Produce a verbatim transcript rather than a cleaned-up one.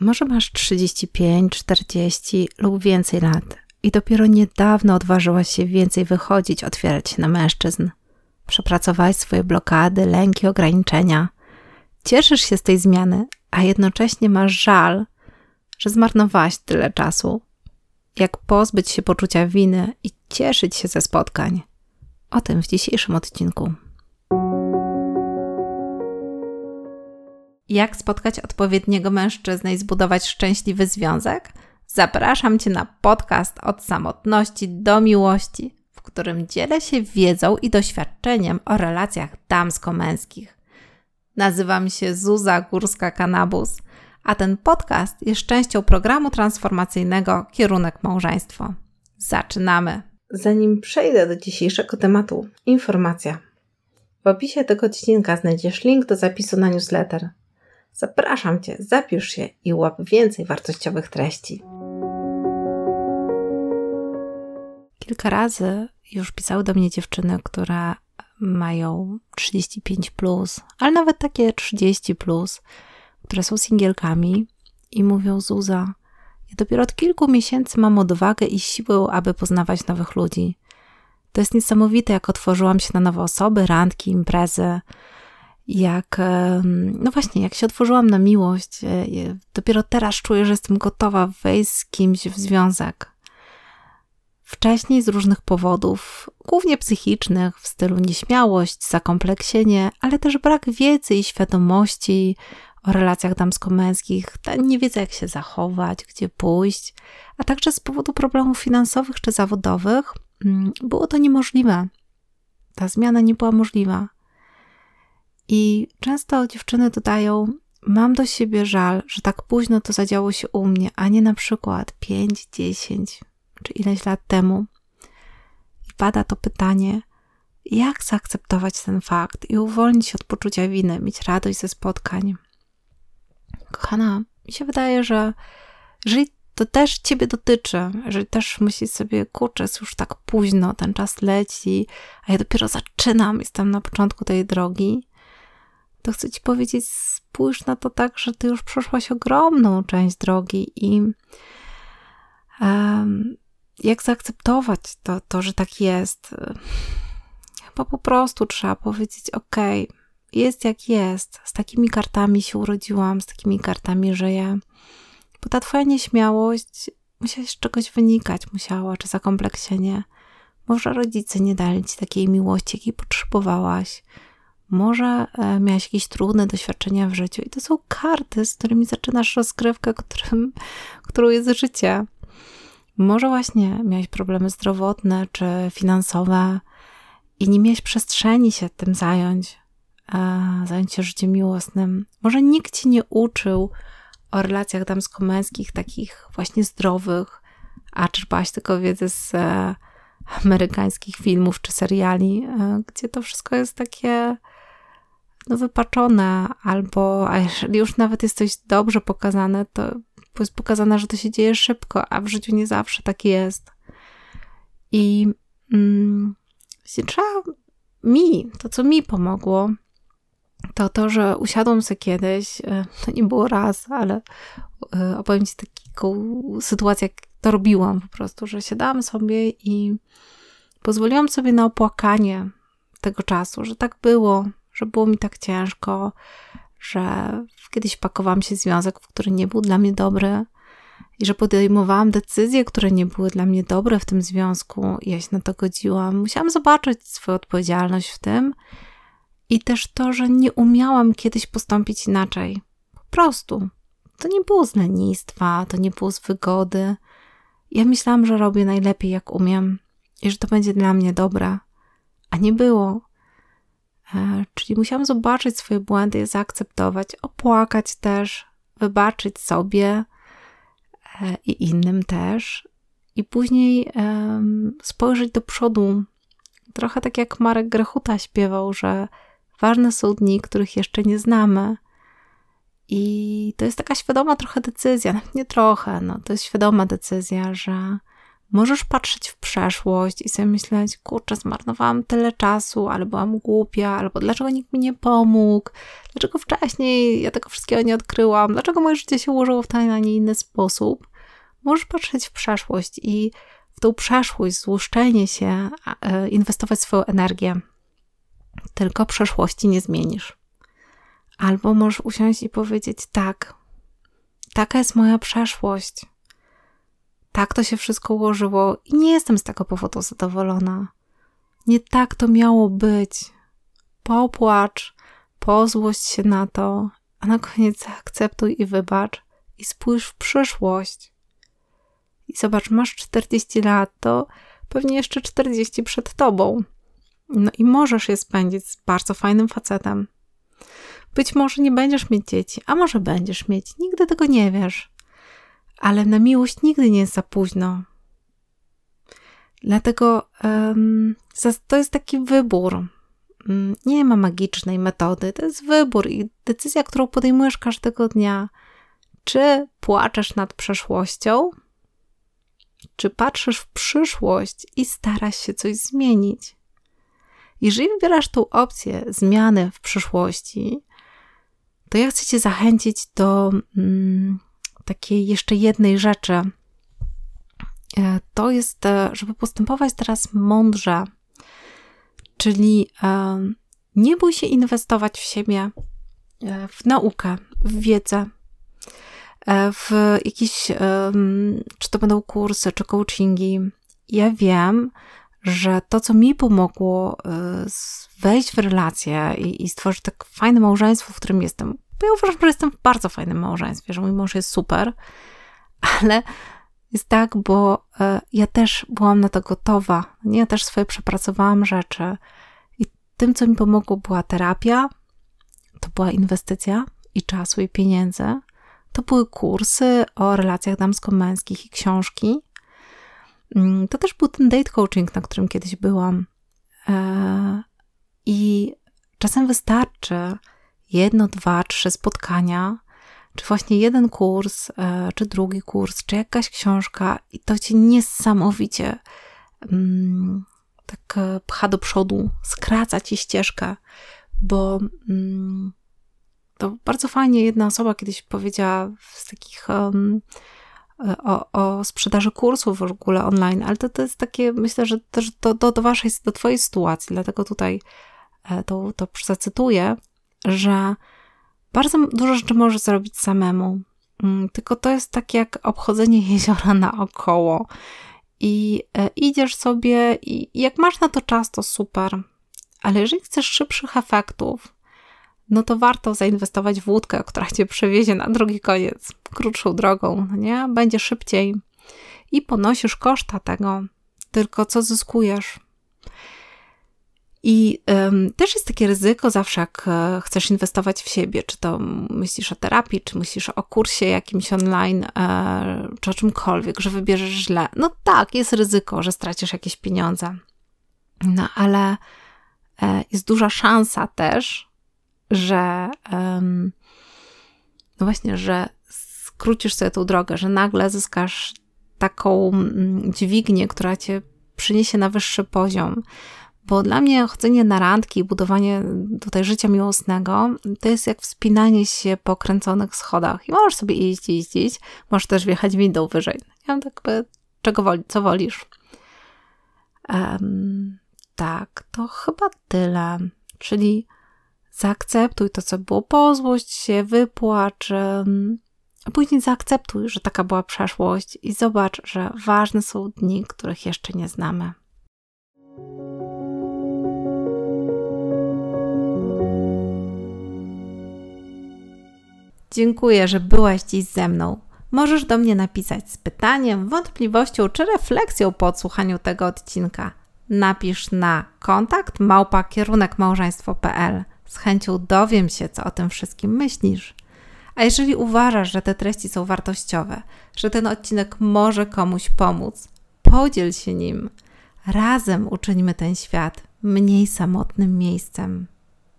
Może masz trzydzieści pięć, czterdzieści lub więcej lat i dopiero niedawno odważyłaś się więcej wychodzić, otwierać się na mężczyzn. Przepracowałaś swoje blokady, lęki, ograniczenia. Cieszysz się z tej zmiany, a jednocześnie masz żal, że zmarnowałaś tyle czasu. Jak pozbyć się poczucia winy i cieszyć się ze spotkań? O tym w dzisiejszym odcinku. Jak spotkać odpowiedniego mężczyznę i zbudować szczęśliwy związek? Zapraszam Cię na podcast Od samotności do miłości, w którym dzielę się wiedzą i doświadczeniem o relacjach damsko-męskich. Nazywam się Zuza Górska-Kanabus, a ten podcast jest częścią programu transformacyjnego Kierunek Małżeństwo. Zaczynamy! Zanim przejdę do dzisiejszego tematu, informacja. W opisie tego odcinka znajdziesz link do zapisu na newsletter. Zapraszam Cię, zapisz się i łap więcej wartościowych treści. Kilka razy już pisały do mnie dziewczyny, które mają trzydzieści pięć plus, ale nawet takie trzydzieści plus, które są singielkami i mówią: Zuza, ja dopiero od kilku miesięcy mam odwagę i siłę, aby poznawać nowych ludzi. To jest niesamowite, jak otworzyłam się na nowe osoby, randki, imprezy, jak, no właśnie, jak się otworzyłam na miłość. Dopiero teraz czuję, że jestem gotowa wejść z kimś w związek. Wcześniej z różnych powodów, głównie psychicznych, w stylu nieśmiałość, zakompleksienie, ale też brak wiedzy i świadomości o relacjach damsko-męskich, nie wiedza, jak się zachować, gdzie pójść, a także z powodu problemów finansowych czy zawodowych było to niemożliwe. Ta zmiana nie była możliwa. I często dziewczyny dodają: mam do siebie żal, że tak późno to zadziało się u mnie, a nie na przykład pięć, dziesięć czy ileś lat temu. I pada to pytanie, jak zaakceptować ten fakt i uwolnić się od poczucia winy, mieć radość ze spotkań. Kochana, mi się wydaje, że jeżeli to też Ciebie dotyczy, jeżeli też myślisz sobie: kurczę, jest już tak późno, ten czas leci, a ja dopiero zaczynam, jestem na początku tej drogi, to chcę Ci powiedzieć, spójrz na to tak, że Ty już przeszłaś ogromną część drogi i um, jak zaakceptować to, to, że tak jest? Chyba po prostu trzeba powiedzieć: okej, okay, jest jak jest, z takimi kartami się urodziłam, z takimi kartami żyję. Bo ta Twoja nieśmiałość musiała z czegoś wynikać, musiała, czy zakompleksienie. Może rodzice nie dali Ci takiej miłości, jakiej potrzebowałaś. Może e, miałaś jakieś trudne doświadczenia w życiu i to są karty, z którymi zaczynasz rozgrywkę, którym, którą jest życie. Może właśnie miałaś problemy zdrowotne czy finansowe i nie miałaś przestrzeni się tym zająć, e, zająć się życiem miłosnym. Może nikt Ci nie uczył o relacjach damsko-męskich, takich właśnie zdrowych, a czerpałaś tylko wiedzę z e, amerykańskich filmów czy seriali, e, gdzie to wszystko jest takie no, wypaczone, albo a jeżeli już nawet jest coś dobrze pokazane, to jest pokazane, że to się dzieje szybko, a w życiu nie zawsze tak jest. I mm, trzeba mi, to co mi pomogło, to to, że usiadłam sobie kiedyś, to nie było raz, ale opowiem Ci taką sytuację, jak to robiłam po prostu, że siadałam sobie i pozwoliłam sobie na opłakanie tego czasu, że tak było, że było mi tak ciężko, że kiedyś pakowałam się w związek, który nie był dla mnie dobry i że podejmowałam decyzje, które nie były dla mnie dobre w tym związku i ja się na to godziłam. Musiałam zobaczyć swoją odpowiedzialność w tym i też to, że nie umiałam kiedyś postąpić inaczej. Po prostu. To nie było z lenistwa, to nie było z wygody. Ja myślałam, że robię najlepiej, jak umiem i że to będzie dla mnie dobre, a nie było. E, czyli musiałam zobaczyć swoje błędy, je zaakceptować, opłakać też, wybaczyć sobie e, i innym też i później e, spojrzeć do przodu. Trochę tak jak Marek Grechuta śpiewał, że ważne są dni, których jeszcze nie znamy. I to jest taka świadoma trochę decyzja, nie trochę, no to jest świadoma decyzja, że Możesz patrzeć w przeszłość i sobie myśleć, kurczę, zmarnowałam tyle czasu, ale byłam głupia, albo dlaczego nikt mi nie pomógł, dlaczego wcześniej ja tego wszystkiego nie odkryłam, dlaczego moje życie się ułożyło w ten, a nie inny sposób. Możesz patrzeć w przeszłość i w tą przeszłość, złuszczenie się, inwestować swoją energię. Tylko przeszłości nie zmienisz. Albo możesz usiąść i powiedzieć, tak, taka jest moja przeszłość. Tak to się wszystko ułożyło i nie jestem z tego powodu zadowolona. Nie tak to miało być. Popłacz, pozłość się na to, a na koniec zaakceptuj i wybacz i spójrz w przyszłość. I zobacz, masz czterdzieści lat, to pewnie jeszcze czterdzieści przed tobą. No i możesz je spędzić z bardzo fajnym facetem. Być może nie będziesz mieć dzieci, a może będziesz mieć, nigdy tego nie wiesz. Ale na miłość nigdy nie jest za późno. Dlatego um, to jest taki wybór. Nie ma magicznej metody, to jest wybór i decyzja, którą podejmujesz każdego dnia. Czy płaczesz nad przeszłością, czy patrzysz w przyszłość i starasz się coś zmienić. Jeżeli wybierasz tą opcję zmiany w przyszłości, to ja chcę cię zachęcić do mm, takiej jeszcze jednej rzeczy. To jest, żeby postępować teraz mądrze, czyli um, nie bój się inwestować w siebie, w naukę, w wiedzę, w jakieś, um, czy to będą kursy, czy coachingi. Ja wiem, że to, co mi pomogło wejść w relację i, i stworzyć tak fajne małżeństwo, w którym jestem, bo ja uważam, że jestem w bardzo fajnym małżeństwie, że mój mąż jest super, ale jest tak, bo ja też byłam na to gotowa. Ja też swoje przepracowałam rzeczy i tym, co mi pomogło, była terapia, to była inwestycja i czasu, i pieniędzy. To były kursy o relacjach damsko-męskich i książki. To też był ten date coaching, na którym kiedyś byłam. I czasem wystarczy jedno, dwa, trzy spotkania, czy właśnie jeden kurs, czy drugi kurs, czy jakaś książka i to cię niesamowicie tak pcha do przodu, skraca ci ścieżkę, bo to bardzo fajnie jedna osoba kiedyś powiedziała z takich um, o, o sprzedaży kursów w ogóle online, ale to, to jest takie, myślę, że też do, do, do waszej, do twojej sytuacji, dlatego tutaj to, to zacytuję, że bardzo dużo rzeczy możesz zrobić samemu, tylko to jest tak jak obchodzenie jeziora naokoło i e, idziesz sobie i, i jak masz na to czas, to super, ale jeżeli chcesz szybszych efektów, no to warto zainwestować w łódkę, która cię przewiezie na drugi koniec, krótszą drogą, no nie? Będzie szybciej i ponosisz koszta tego, tylko co zyskujesz. I um, też jest takie ryzyko zawsze, jak e, chcesz inwestować w siebie, czy to myślisz o terapii, czy myślisz o kursie jakimś online, e, czy o czymkolwiek, że wybierzesz źle. No tak, jest ryzyko, że stracisz jakieś pieniądze. No ale e, jest duża szansa też, że um, no właśnie, że skrócisz sobie tą drogę, że nagle zyskasz taką mm, dźwignię, która cię przyniesie na wyższy poziom. Bo dla mnie chodzenie na randki i budowanie tutaj życia miłosnego to jest jak wspinanie się po kręconych schodach. I możesz sobie iść, iść, iść. Możesz też wjechać windą wyżej. Ja tak by, czego woli, co wolisz. Um, tak, to chyba tyle. Czyli zaakceptuj to, co było, pozłość się, wypłacz, um, a później zaakceptuj, że taka była przeszłość i zobacz, że ważne są dni, których jeszcze nie znamy. Dziękuję, że byłaś dziś ze mną. Możesz do mnie napisać z pytaniem, wątpliwością czy refleksją po odsłuchaniu tego odcinka. Napisz na kontakt małpa kierunek małżeństwo kropka p l. Z chęcią dowiem się, co o tym wszystkim myślisz. A jeżeli uważasz, że te treści są wartościowe, że ten odcinek może komuś pomóc, podziel się nim. Razem uczyńmy ten świat mniej samotnym miejscem.